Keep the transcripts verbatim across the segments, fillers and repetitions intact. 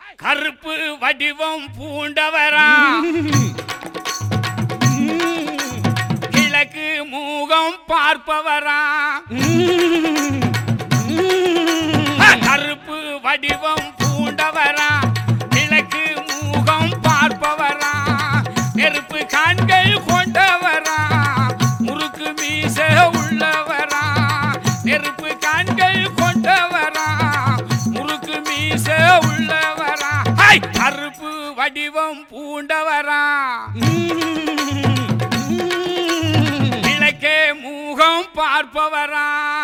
கருப்பு வடிவம் பூண்டவரா கிழக்கு மூகம் பார்ப்பவரா கருப்பு வடிவம் பூண்டவரா கிழக்கு மூகம் பார்ப்பவரா நெருப்பு கண்கள் கொண்டவரா முறுக்கு மீச உள்ளவரா நெருப்பு கண்கள் கொண்டவரா முறுக்கு மீச உள்ளவரா கருப்பு வடிவம் பூண்டவரா கிழக்கே மூகம் பார்ப்பவரா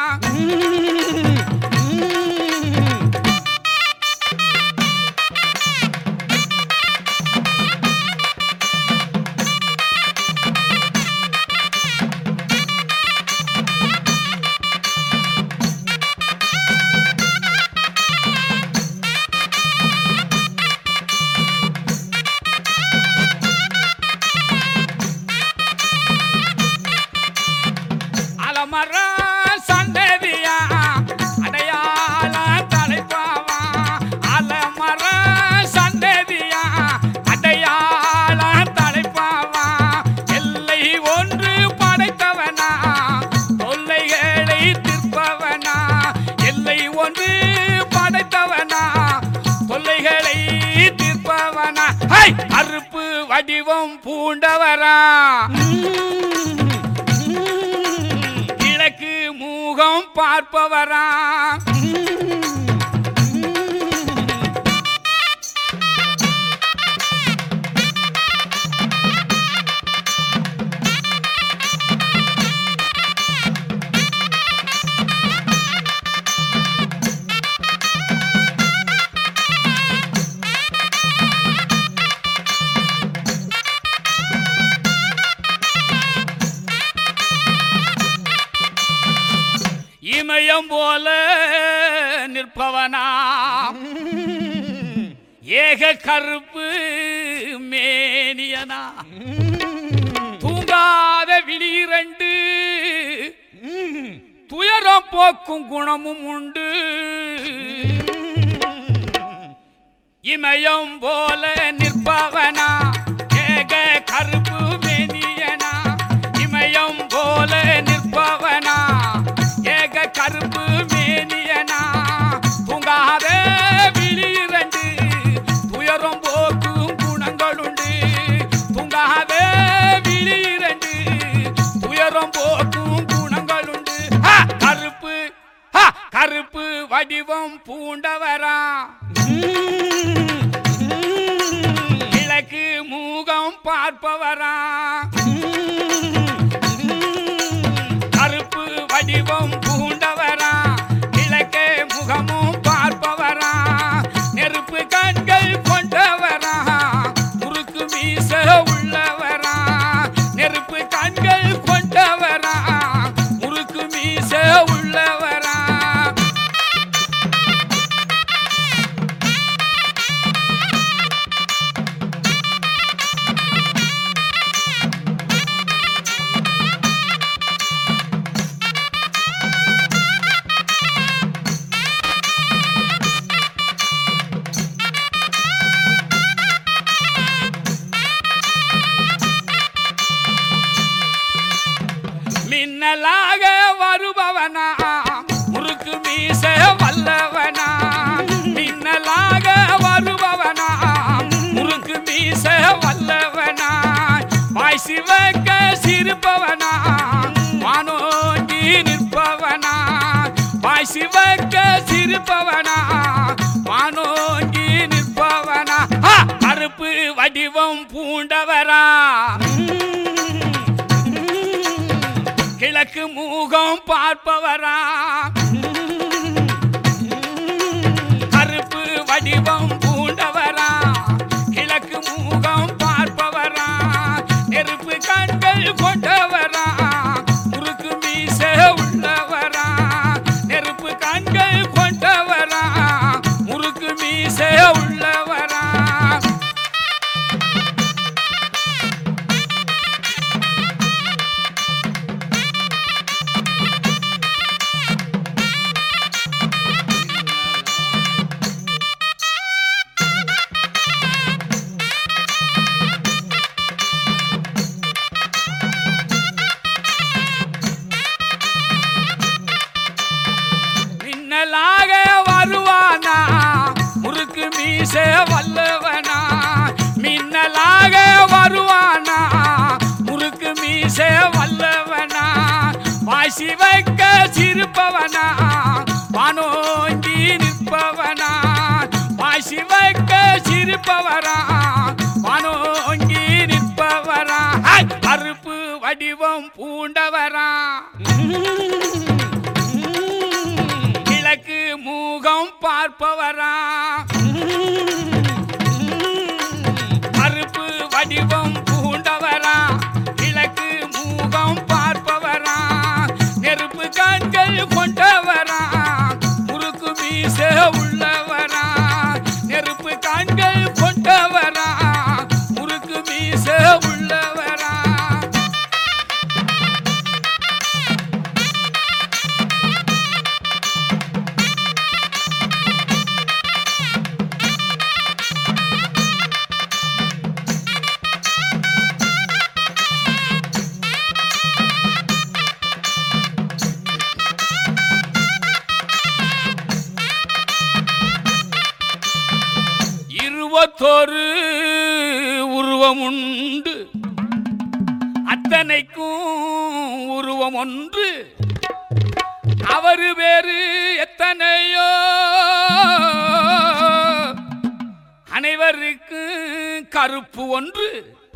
சந்ததியா அடையாள தலைப்பாவா அலமர சந்ததியா அடையாள தலைப்பாவா எல்லை ஒன்று படைத்தவனா தொல்லைகளை தீர்ப்பவனா எல்லை ஒன்று படைத்தவனா தொல்லைகளை தீர்ப்பவனா கருப்பு வடிவம் பூண்டவரா மூகம் பார்ப்பவரா இமயம் போல நிற்பவனா ஏக கருப்பு மேனியனா தூங்காத விழிரண்டு துயரம் போக்கும் குணமும் உண்டு இமயம் போல நிற்பவனா ஏக கருப்பு மேனியனா இமயம் போல நிற்பவனா ஏக கருப்பு மேனியனா தூங்காத விழிரண்டு துயரம் போக்கும் குணங்களுண்டு தூங்காத விழிரண்டு துயரம் போக்கும் குணங்களுண்டு கருப்பு கருப்பு வடிவம் பூண்டவரா கிழக்கு மூகம் பார்ப்பவரா கருப்பு வடிவம் பூண்டவரா கிழக்கே முகமும் பார்ப்பவரா நெருப்பு கண்கள் கொண்டவரா முறுக்கு மீச உள்ளவரா நெருப்பு கண்கள் கொண்டவரா முறுக்கு மீச உள்ளவரா மின்னலாக வருபவனா முறுக்கு மீச வல்லவனா மின்னலாக வருபவனா முறுக்கு மீச வல்லவனா வாய் சிவக்க சிரிப்பவனா வானோங்கி நிற்பவனா வாய் சிவக்க சிரிப்பவனா வானோங்கி நிற்பவனா கருப்பு வடிவம் பூண்டவரா கிழக்கு மூகம் பார்ப்பவரா கருப்பு வடிவம் பூண்டவரா கிழக்கு மூகம் பார்ப்பவரா நெருப்பு கண்கள் கொண்டவரா முறுக்கு மீச உள்ளவரா நெருப்பு கண்கள் கொண்டவரா முறுக்கு மீச உள்ளவரா பாசி வைக்க சிரிப்பவனா வானோங்கி நிற்பவனா பாசி வைக்க சிரிப்பவரா வானோங்கி நிற்பவரா கருப்பு வடிவம் பூண்டவரா கிழக்கு மூகம் பார்ப்பவரா கருப்பு வடிவம் பூண்டவரா கிழக்கு மூகம் பார்ப்பவரா நெருப்பு கண்கள் கொண்டவரா முறுக்கு மீச உள்ளவரா நெருப்பு கண்கள் கொண்டவரா முறுக்கு மீச உள்ளவரா இருபத்தொரு உருவம் உண்டு அத்தனைக்கும் உருவம் ஒன்று அவரு வேறு எத்தனையோ அனைவருக்கு கருப்பு ஒன்று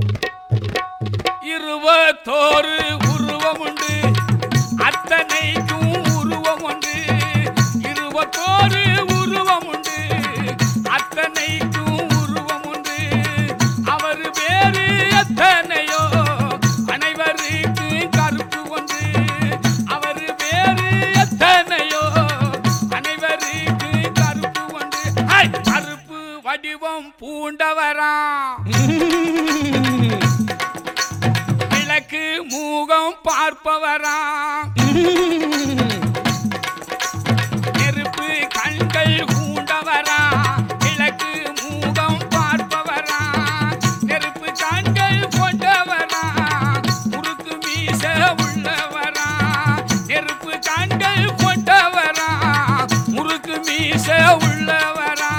இருபத்தோரு உருவம் உண்டு அத்தனைக்கும் உருவம் ஒன்று இருபத்தோரு உருவம் உண்டு அத்தனைக்கும் உருவம் உண்டு அவர் வேறு எத்தனையோ அனைவருக்கு கருப்பு ஒன்று அவர் வேறு எத்தனையோ அனைவருக்கு கருப்பு ஒன்று கருப்பு வடிவம் பூண்டவரா கிழக்கு மூகம் பார்ப்பவரா நெருப்பு கண்கள் பூண்டவரா கிழக்கு மூகம் பார்ப்பவரா நெருப்பு கண்கள் கொண்டவரா முறுக்கு மீச உள்ளவரா நெருப்பு கண்கள் கொண்டவரா முறுக்கு மீச உள்ளவரா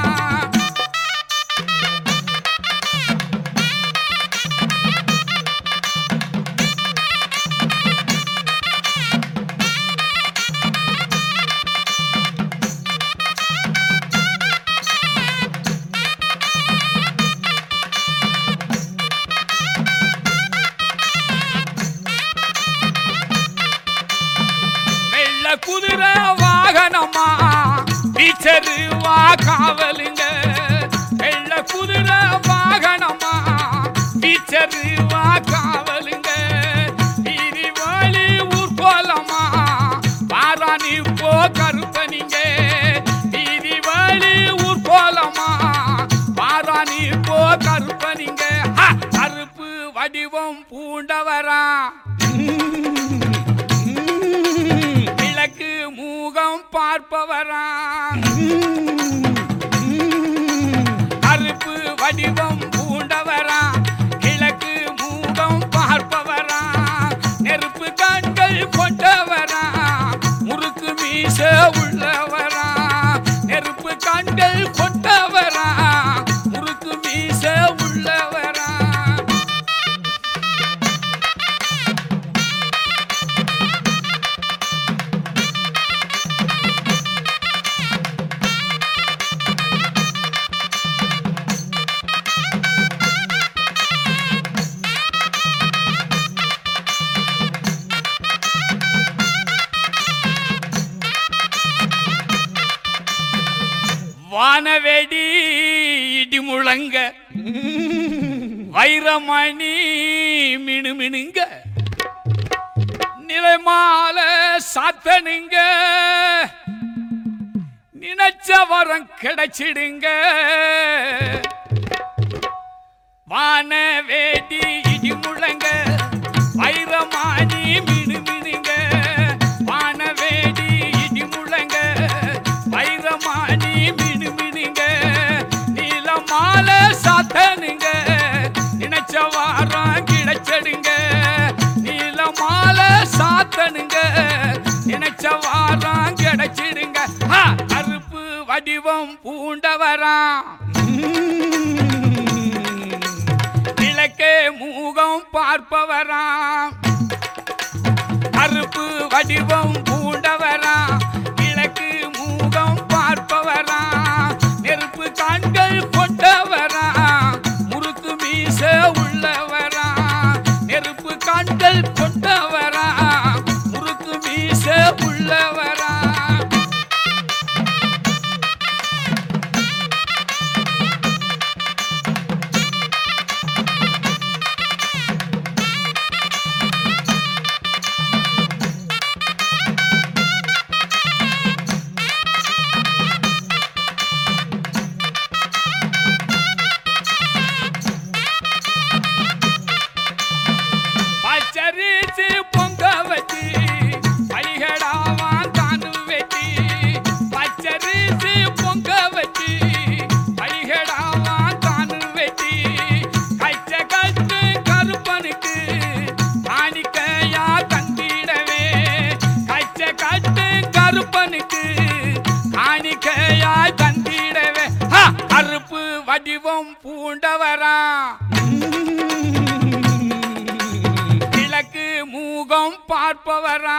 குதிரை வாகனமா டீச்சரு வா காவலுங்க வெள்ள குதிரை வாகனமா டீச்சரு வா காவலுங்க வீதி வாழி ஊர் போலமா பாராணி போ கருப்பனிங்க வீதி வாழி ஊர் போலமா பாராணி போ கருப்பனிங்க கருப்பு வடிவம் பூண்டவரா கிழக்கு மூகம் பார்ப்பவரா கருப்பு வடிவம் பூண்டவரா கிழக்கு மூகம் பார்ப்பவரா நெருப்பு கண்கள் கொண்டவரா முறுக்கு மீச உள்ளவரா நெருப்பு கண்கள் கொண்டவரா முறுக்கு மீச உள்ளவரா வானவேடி இடி முழங்க வைரமணி மினுமினுங்க நிலைமால சாத்தனுங்க நினைச்ச வரம் கிடைச்சிடுங்க வானவேடி இடி முழங்க வைரமணி மினுமினுங்க வானவேடி இடி முழங்க வைரமணி மினுமினுங்க நீலமால சாத்தனுங்க நினைச்ச வாரம் கிடைச்சடுங்க நீலமால சாத்தனுங்க நினைச்ச வாரம் கிடைச்சிடுங்க கருப்பு வடிவம் பூண்டவரா கிழக்கே மூகம் பார்ப்பவரா கருப்பு வடிவம் பூண்டவரா கிழக்கு மூகம் பார்ப்பவரா நெருப்பு கண்கள் கொண்டவரா முறுக்கு மீச உள்ளவரா நெருப்பு கண்கள் கொண்டவரா முறுக்கு மீச உள்ளவரா பச்சரிசி பொங்க வச்சு பலிகடாவான் தானு வெட்டி பச்சரிசி பொங்க வச்சு பலிகடாவான் தானு வெட்டி கச்ச கட்டு கருப்பனுக்கு காணிக்கையா தந்திடவே கச்ச கட்டு கருப்பனுக்கு காணிக்கையா தந்திடவே கருப்பு வடிவம் பூண்டவரா கிழக்கு மூகம் பார்ப்பவரா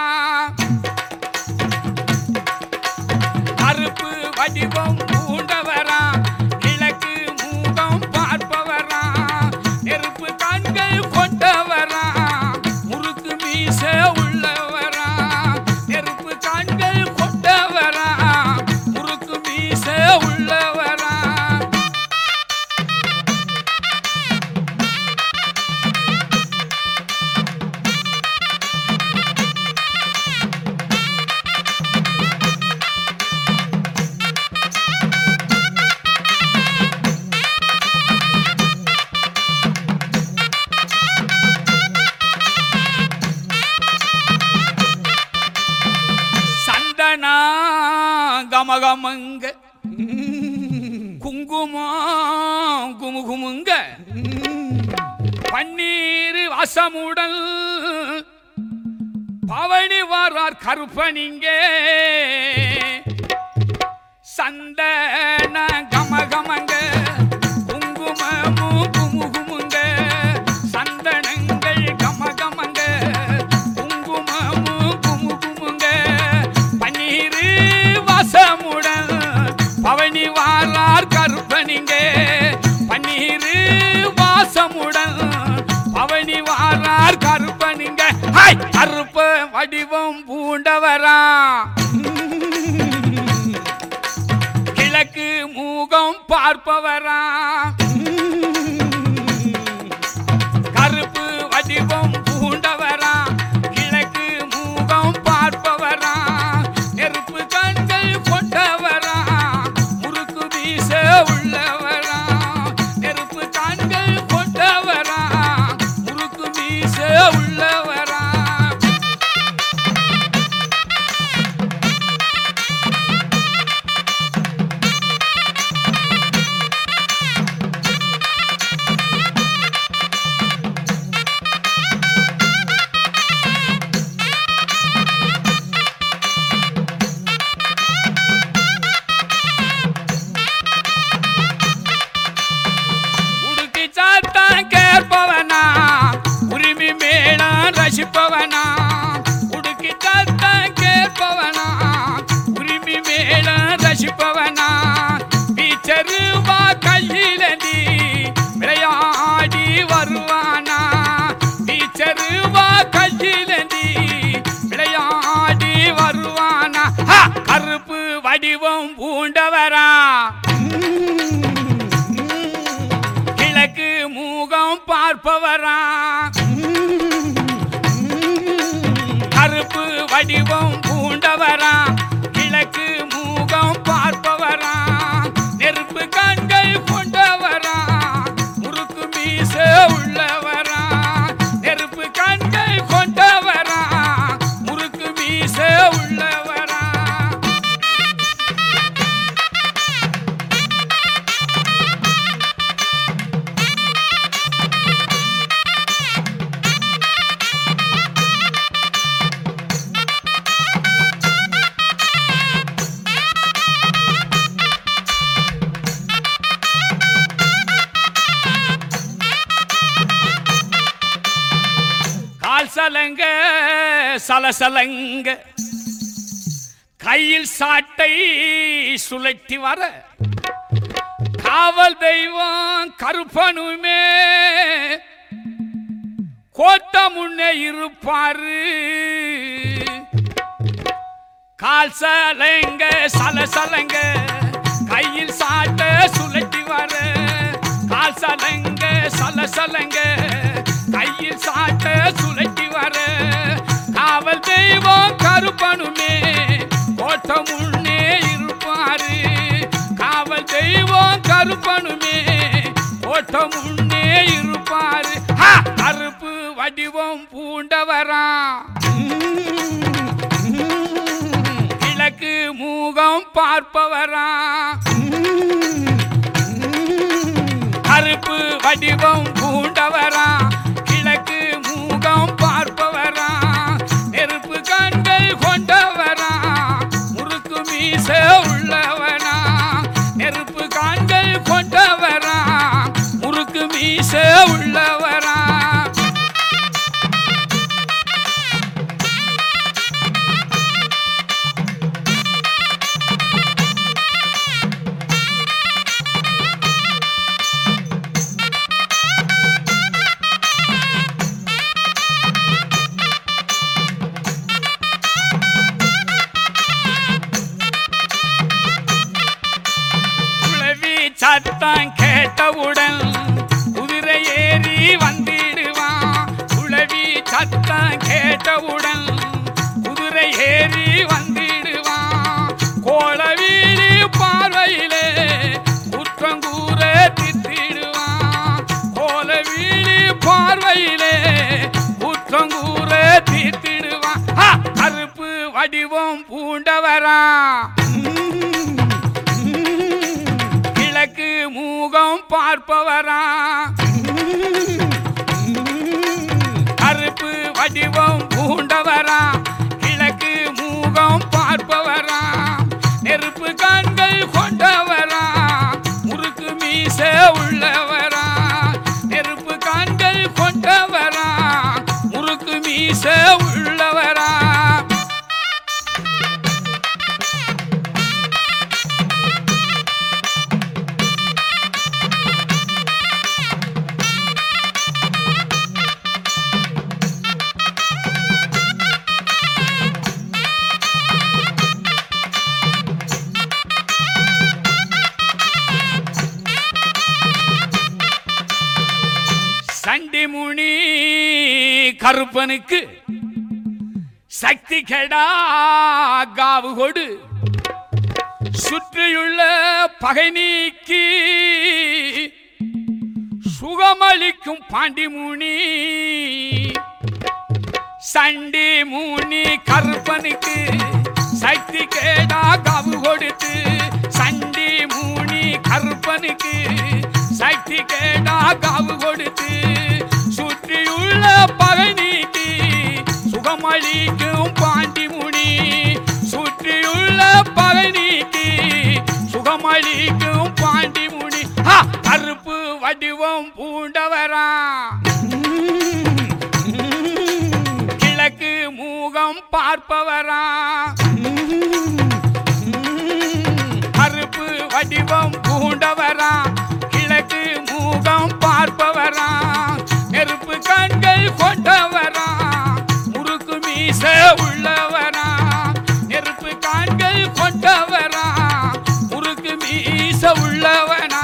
கருப்பு வடிவம் பூண்டவரா கிழக்கு மூகம் பார்ப்பவரா நெருப்பு கண்கள் கொண்டவரா முறுக்கு மீச உள்ளவரா நெருப்பு கண்கள் கொண்டவரா முறுக்கு மீச உள்ளவரா சந்தனா கமகமங்க குங்குமம் குமுகுமுங்க பன்னீர் வாசமுடல் பவனி வாரார் கருப்பனிங்க சந்தன கமகமங்க குங்குமமும் குமுகுமுங்க சந்தனங்கள் கமகமங்க குங்குமமும் குமுகுமுங்க பன்னீர் வாசமுடல் பவனி வாரார் கருப்பனிங்க பன்னீர் வாசமுடன் பவனி வாரார் கருப்பனிங்க கருப்ப வடிவம் பூண்டவரா கிழக்கு மூகம் பார்ப்பவரா கருப்பு வடிவம் பூண்டவரா கிழக்கு மூகம் பார்ப்பவரா நெருப்பு கண்கள் கொண்டவரா முறுக்கு வீச உள்ளவரா நெருப்பு கண்கள் கொண்டவரா முறுக்கு வீச உள்ளவரா உடுக்கி சாத்தான் கேட்பவனா உரிமை மேளம் ரசிப்பவனா உடுக்கி சாத்தான் கேட்பவனா உரிமை மேளம் ரசிப்பவனா பீச்சருவா கையிலடி விளையாடி வருவானா பீச்சருவா கையிலடி விளையாடி வருவானா கருப்பு வடிவம் பூண்டவரா கிழக்கு மூகம் பார்ப்பவரா கருப்பு வடிவம் பூண்டவரா கிழக்கு மூகம் பார்ப்பவரா நெருப்பு கண்கள் கொண்டவரா முறுக்கு மீச உள்ளவரா நெருப்பு கண்கள் கொண்டவரா முறுக்கு மீச உள்ளவரா கால் சலங்க சலசலங்க கையில் சாட்டை சுழட்டி வர காவல் தெய்வம் கருப்பனுமே கோட்டை முன்னே இருப்பாரு கால் சலங்க சலசலங்க கையில் சாட்ட சுழட்டி வர கால் சலங்க சலசலங்க கையில் சாட்ட சுழட்டி வர காவல் தெய்வம் கருப்பனுமே கோட்டை முன்னே இருப்பாரு காவல் தெய்வம் கருப்பனுமே கோட்டை முன்னே இருப்பாரு கருப்பு வடிவம் பூண்டவரா கிழக்கு மூகம் பார்ப்பவரா கருப்பு வடிவம் பூண்டவரா கிழக்கு மூகம் பார்ப்பவரா நெருப்பு கண்கள் கொண்டவரா முறுக்கு மீச உள்ளவனா நெருப்பு கண்கள் கொண்டவரா முறுக்கு மீச உள்ளவரா சத்தம் கேட்டவுடன் குதிரை ஏறி வந்திடுவான் குளவி சத்தம் கேட்டவுடன் குதிரை ஏறி வந்திடுவான் கோளவீடு பார்வையிலே குற்றங்கூற தித்திடுவான் கோளவீடு பார்வையிலே குற்றங்கூற தித்திடுவான் கருப்பு வடிவம் பூண்டவரா கிழக்கு மூகம் பார்ப்பவரா கருப்பு வடிவம் பூண்டவரா கிழக்கு மூகம் பார்ப்பவரா நெருப்பு கண்கள் கொண்டவரா முறுக்கு மீச உள்ளவரா நெருப்பு கண்கள் கொண்டவரா முறுக்கு மீச உள்ளவரா சண்டிமுனி கருப்பனுக்கு சக்தி கெடா காவு கொடு சுற்றியுள்ள பகை நீக்கி சுகமளிக்கும் பாண்டிமுனி சண்டி மூனி கருப்பனுக்கு சக்தி கேடா காவு கொடுத்து சண்டி மூனி கருப்பனுக்கு சக்தி கேடா காவு கொடுத்து சுற்றியுள்ள பகை நீக்கி சுகமளிக்கும் பாண்டிமுனி சுற்றியுள்ள பகை நீக்கி சுகமளிக்கும் பாண்டிமுனி கருப்பு வடிவம் பூண்டவரா கிழக்கு மூகம் பார்ப்பவரா கருப்பு வடிவம் பூண்டவரா கிழக்கு மூகம் பார்ப்பவரா நெருப்பு கண்கள் கொண்டவரா முறுக்கு மீச உள்ளவரா நெருப்பு கண்கள் கொண்டவரா முறுக்கு மீச உள்ளவனா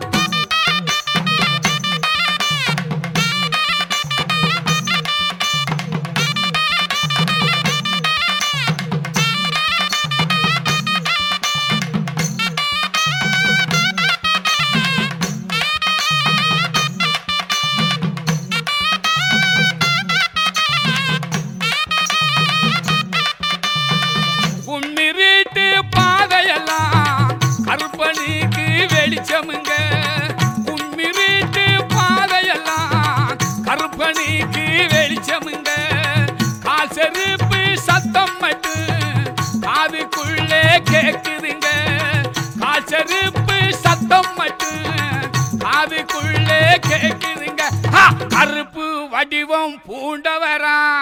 கருப்பனுக்கு வெளிச்சமுங்க உன்மிருட்டு பாதையெல்லாம் கருப்பனுக்கு வெளிச்சமுங்க கால் செருப்பு சத்தம் மட்டும் காதுக்குள்ளே கேக்குதுங்க கால் செருப்பு சத்தம் மட்டும் காதுக்குள்ளே கேக்குதுங்க கருப்பு வடிவம் பூண்டவரா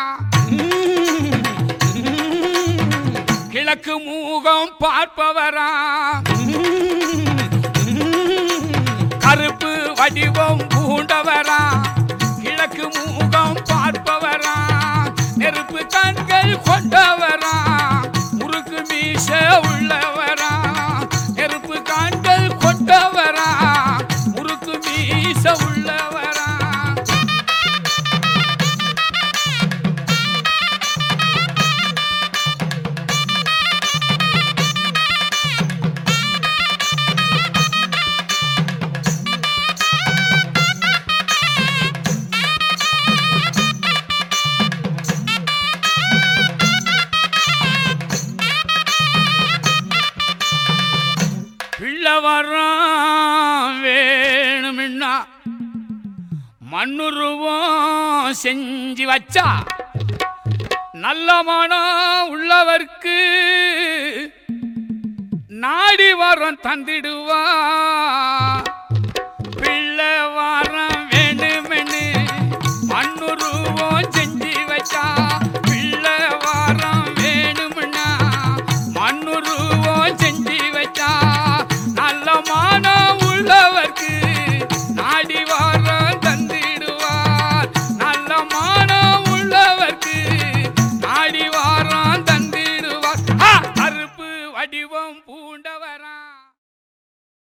கிழக்கு மூகம் பார்ப்பவரா கருப்பு வடிவம் பூண்டவரா கிழக்கு மூகம் பார்ப்பவரா நெருப்பு கண்கள் கொண்டவரா முறுக்கு மீச உள்ளவரா நெருப்பு கண்கள் கொண்டவரா முறுக்கு மீச உள்ளவரா பிள்ளவரம் வேணும்னா மண்ணுருவம் செஞ்சு வச்சா நல்ல மனம் உள்ளவர்க்கு நாடி வரம் தந்திடுவா